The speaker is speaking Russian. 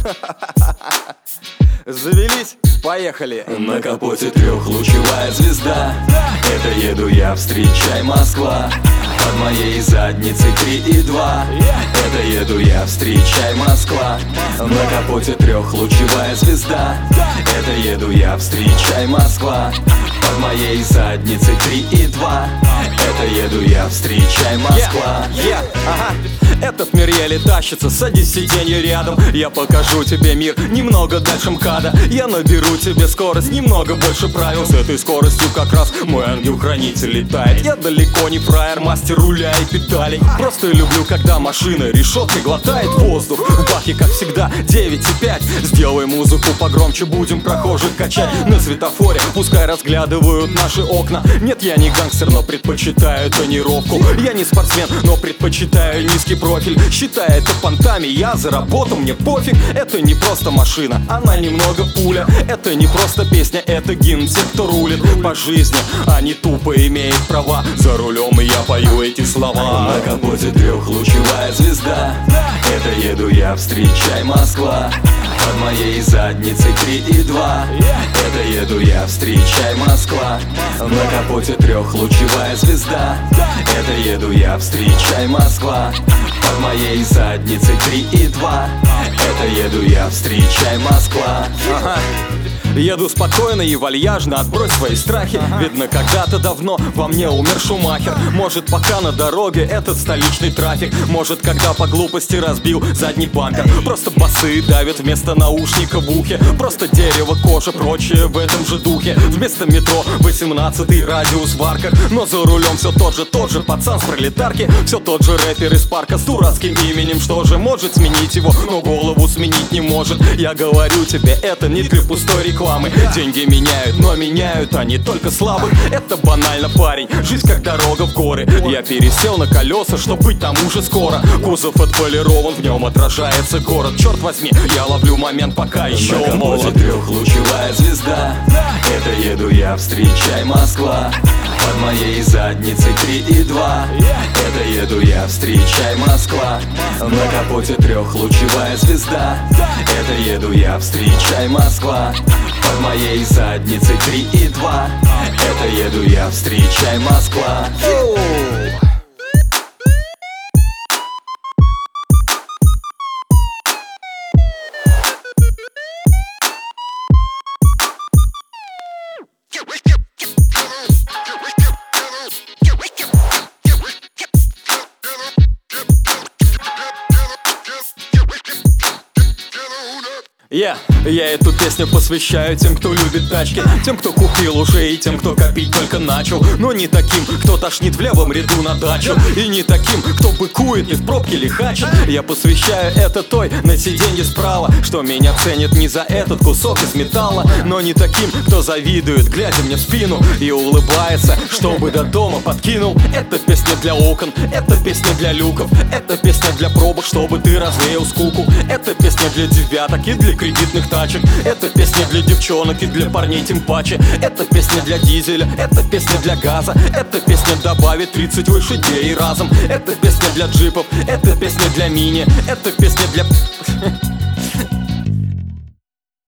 Завелись? Поехали! На капоте трехлучевая звезда. Это еду я, встречай, Москва. Под моей задницей 3 и 2. Это еду я, встречай, Москва. На капоте трехлучевая звезда. Это еду я, встречай, Москва. Под моей задницей 3 и 2. Это еду я, встречай, Москва. Этот мир еле тащится, садись в сиденье рядом. Я покажу тебе мир немного дальше МКАДа. Я наберу тебе скорость немного больше правил. С этой скоростью как раз мой ангел-хранитель летает. Я далеко не фраер, мастер руля и педалей. Просто люблю, когда машина решеткой глотает воздух. В баке, как всегда, 9,5. Сделай музыку погромче, будем прохожих качать. На светофоре пускай разглядывают наши окна. Нет, я не гангстер, но предпочитаю тонировку. Я не спортсмен, но предпочитаю низкий профиль. Считай это понтами, я заработал, мне пофиг. Это не просто машина, она немного пуля. Это не просто песня, это гимн тех, кто рулит по жизни. Они тупо имеют права, за рулем и я пою эти слова. На капоте трехлучевая звезда. Это еду я, встречай, Москва. Под моей задницей 3 и 2. Это еду я, встречай, Москва. На капоте трехлучевая звезда. Это еду я, встречай, Москва. Под моей задницей 3 и 2. Это еду я, встречай, Москва. Еду спокойно и вальяжно, отбрось свои страхи. Видно, когда-то давно во мне умер Шумахер. Может, пока на дороге этот столичный трафик. Может, когда по глупости разбил задний бампер. Просто басы давят вместо наушника в ухе. Просто дерево, кожа, прочее в этом же духе. Вместо метро 18-й радиус в арках. Но за рулем все тот же пацан с пролетарки. Все тот же рэпер из парка с дурацким именем. Что же может сменить его, но голову сменить не может. Я говорю тебе, это не для пустой рекламы. Деньги меняют, но меняют они только слабых. Это банально, парень, жизнь как дорога в горы. Я пересел на колеса, чтоб быть там уже скоро. Кузов отполирован, в нем отражается город. Черт возьми, я ловлю момент, пока еще молод. На капоте трехлучевая звезда. Это еду я, встречай, Москва. Под моей задницей 3 и 2. Это еду я, встречай, Москва. На капоте трехлучевая звезда. Это еду я, встречай, Москва. Под моей задницей 3 и 2. Это еду я, встречай, Москва. Я эту песню посвящаю тем, кто любит тачки. Тем, кто купил уже, и тем, кто копить только начал. Но не таким, кто тошнит в левом ряду на дачу. И не таким, кто быкует и в пробке лихачит. Я посвящаю это той на сиденье справа, что меня ценит не за этот кусок из металла. Но не таким, кто завидует, глядя мне в спину и улыбается, чтобы до дома подкинул. Это песня для окон, это песня для люков. Это песня для пробок, чтобы ты развеял скуку. Это песня для девяток и для кредитных тачек. Это песня для девчонок и для парней тем паче. Это песня для дизеля, это песня для газа. Это песня добавит 30 лошадей разом. Это песня для джипов, это песня для мини. Это песня для...